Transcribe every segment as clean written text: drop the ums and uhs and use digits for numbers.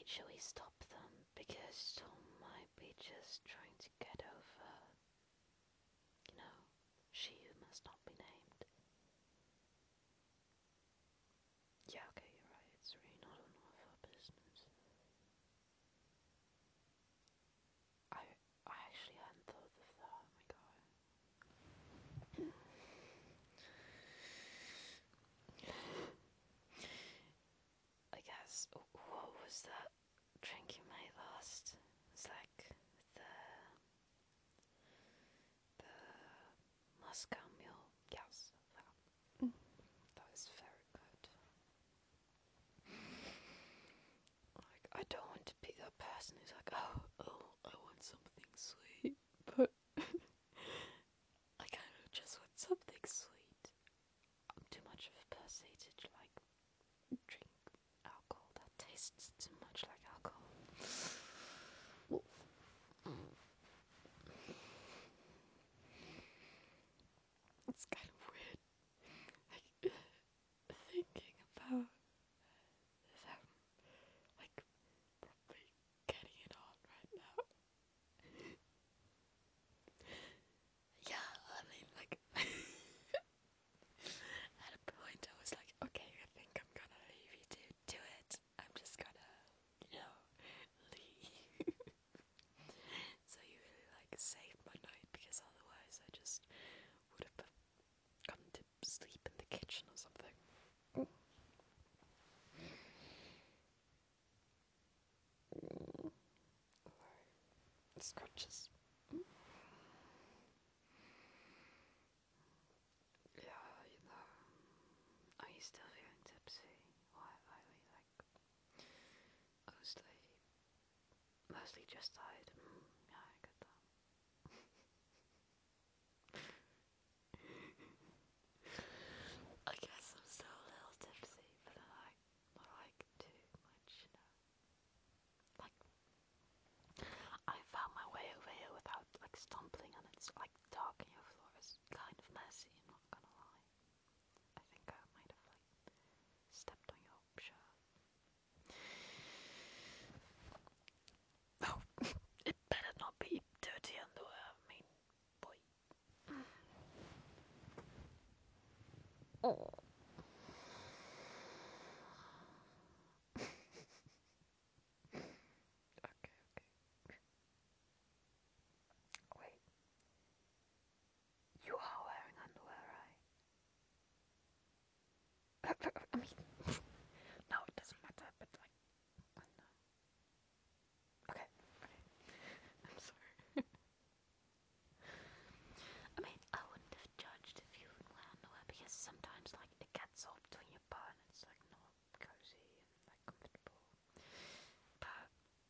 should we stop them? Because Tom might be just trying to get over, you know, she who must not be named. Yeah, okay, you're right. It's really not none of our business. I I actually hadn't thought of that. Oh my god. I guess, what was that drink you made last? It's like the Moscow Mule. Yes, that was very good. Like, I don't want to be that person who's like, oh, I want something sweet, but I kind of just want something sweet. I'm too much of a person to like drink alcohol that tastes too much like alcohol. It's kind of weird, like thinking about them, like probably getting it on right now. Yeah, I mean, like at a point I was like, okay, I think I'm gonna leave you to do it. I'm just gonna, leave. So you really like saved my night because otherwise I just would have gone to sleep in the kitchen or something. Scratches. Yeah, are you still feeling tipsy? Why, mostly, mostly just tired. Yeah, I get that. I guess I'm still a little tipsy, but not like too much. Like, I found my way over here without like stumbling, and it's like dark and your floor is kind of messy. I'm not gonna lie. I think I might have like stepped on your shirt. Oh, it better not be dirty underwear. I mean, boy. Oh. Okay, okay. Wait, you are wearing underwear, right? I mean, no, it doesn't matter, but like, I know. Okay, okay. I'm sorry. I mean, I wouldn't have judged if you would wear underwear because sometimes, like, it gets all between your butt and it's like not cozy and like comfortable. But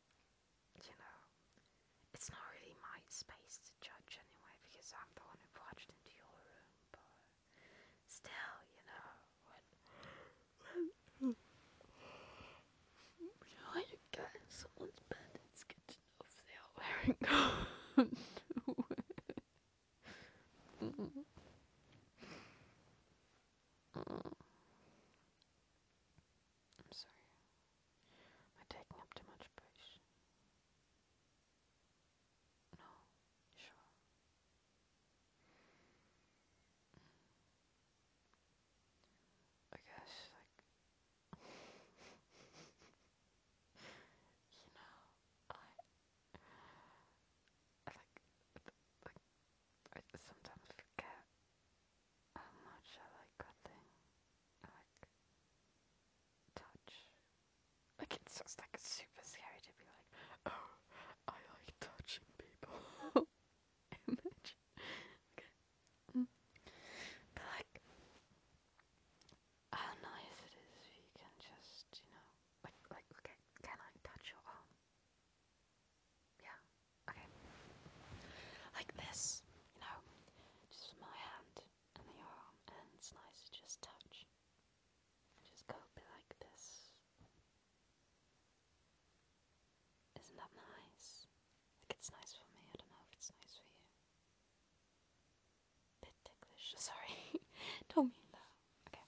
it's not really my space to judge anyway because I'm the one who barged into your room. But still, when you get in someone's bed, it's good to know if they are wearing underwear. I'm sorry. Am I taking up too much space? No, sure. I guess, like, you know, I I sometimes forget how much I like cuddling. I like touch. Like, it's just like super scary to be like, oh, I like touching people. Image. Okay. But like, how nice it is if you can just, okay, can I touch your arm? Yeah. Okay. Like this, just my hand and your arm, and it's nice to just touch. Just go a bit like this. Isn't that nice? I think it's nice for me. I don't know if it's nice for you. Bit ticklish. Sorry. Don't mean that. Okay.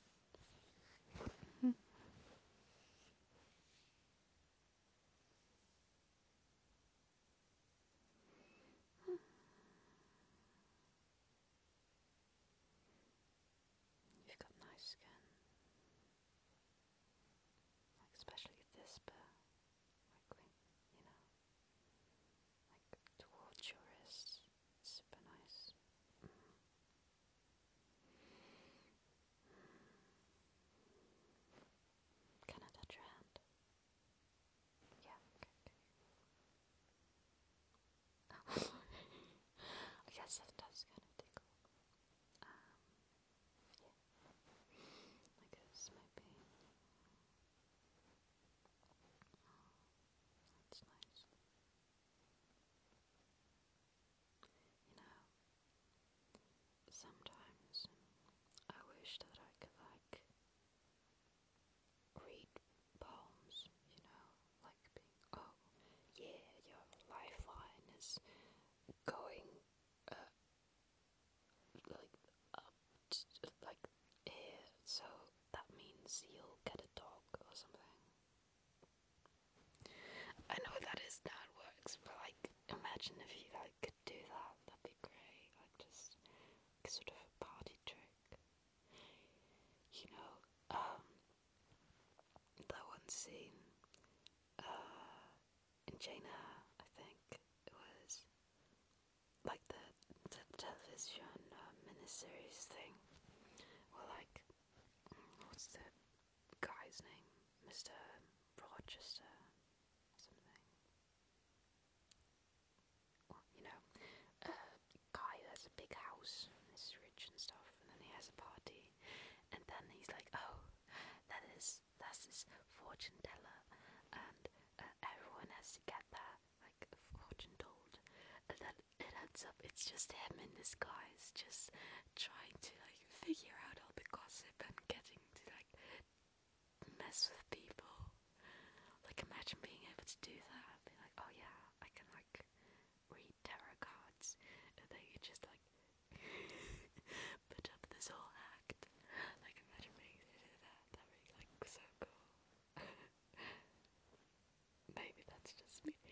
series thing. Well, like, what's the guy's name? Mr. Rochester, something. Well, guy who has a big house, and is rich and stuff, and then he has a party, and then he's like, oh, that's this fortune teller, and everyone has to get their, like, fortune told, and then it ends up, it's just him in disguise, just trying to, like, figure out all the gossip and getting to, like, mess with people. Like, imagine being able to do that, be like, oh yeah, I can, like, read tarot cards, and then you just, like, put up this whole act. Like, imagine being able to do that. That'd be, like, so cool. Maybe that's just me.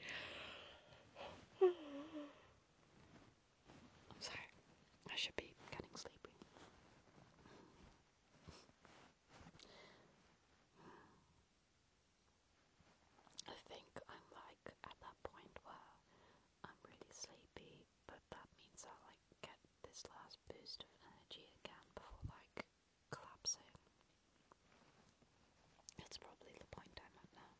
I'm sorry. I should be getting sleepy. I think I'm, like, at that point where I'm really sleepy, but that means I, like, get this last boost of energy again before, like, collapsing. That's probably the point I'm at now.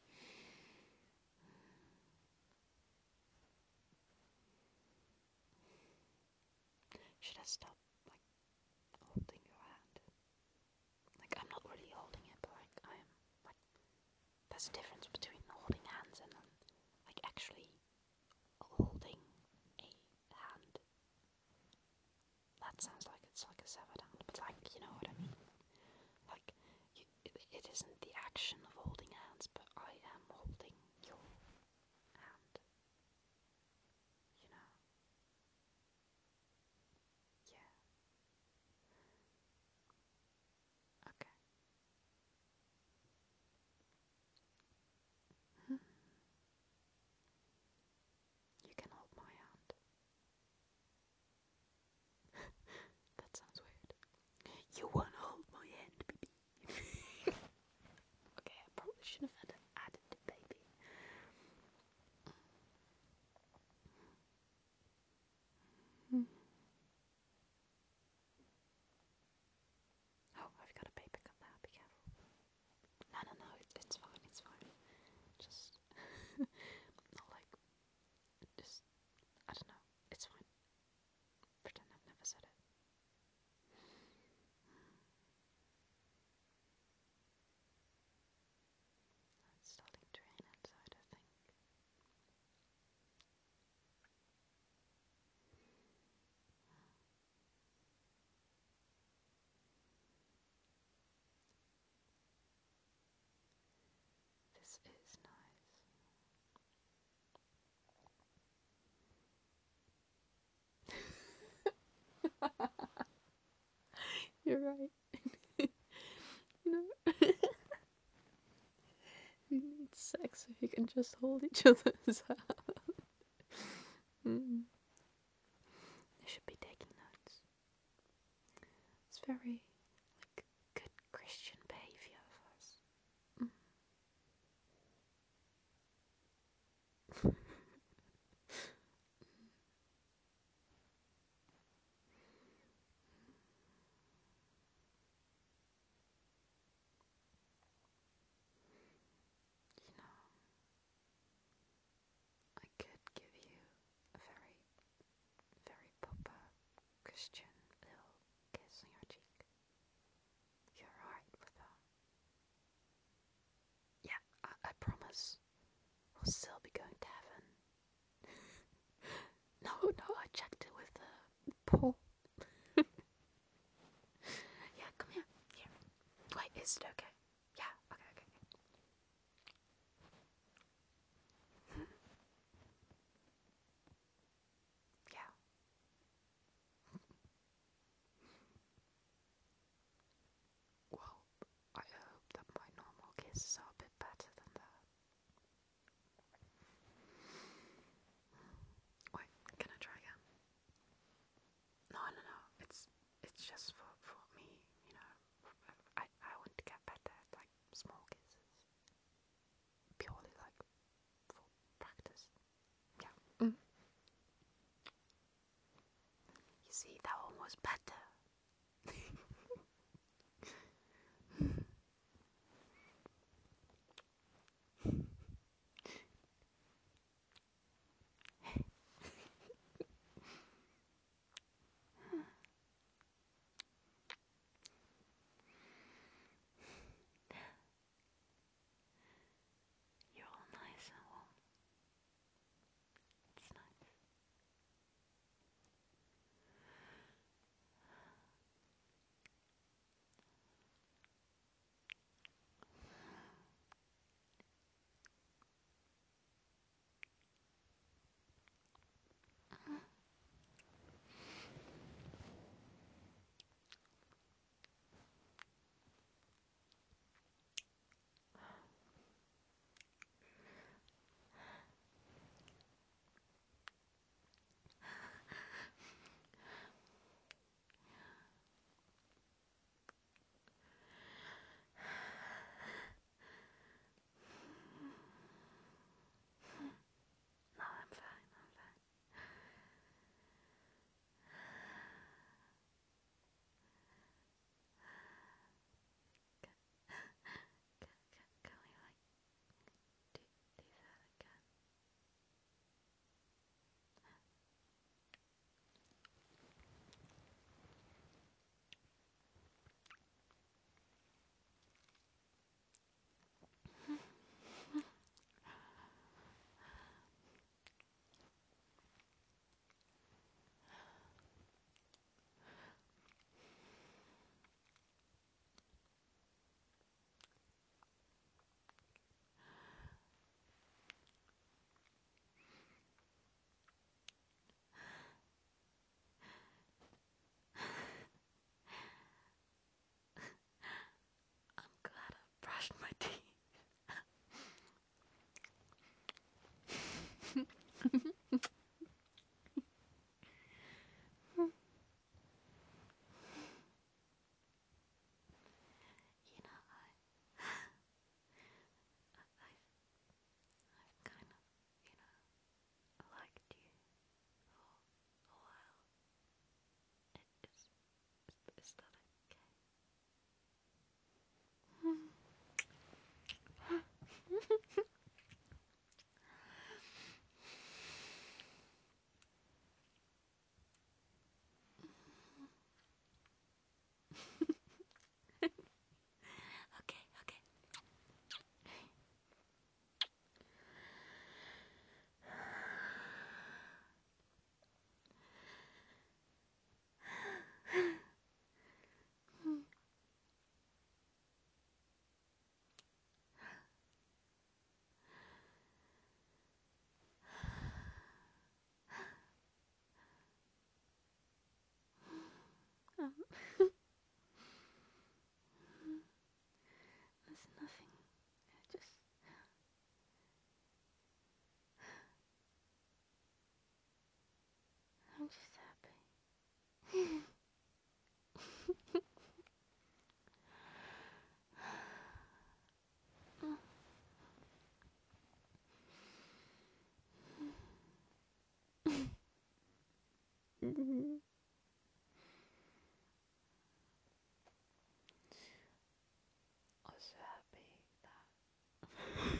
Should I stop, like, holding your hand? Like, I'm not really holding it, but, like, I am, like, there's a difference between holding hands and then, like, actually holding a hand. That sounds like it's like a severed hand, but, like, you know what I mean. Like, it isn't the action of holding hands, but I am holding your hand. You know? Yeah. Okay. Hmm. You can hold my hand. That sounds weird. You wanna hold my hand, baby? Okay, I probably should have added the baby. Hmm. Oh, I've got a paper cut there. Be careful. No, it's fine. It's fine. Just not like, just, I don't know. It's fine. Pretend I've never said it. It's starting to rain outside, I think. This is nice. You're right. No. You need sex so you can just hold each other's hand. Mm. You should be taking notes. It's very, like, good Christian behaviour of us. Mm. You know, I could give you a very, very proper Christian little kiss on your cheek. You're alright with that. Yeah, I promise. We'll still be going to heaven. No, I checked it with Paul. Yeah, come here. Here. Wait, is it okay? Yeah, okay. Yeah. Well, I hope that my normal kisses are a bit better than that. Wait, can I try again? No. It's just for me, you know. I want to get better. There's nothing. Just I'm just happy. I'm so happy that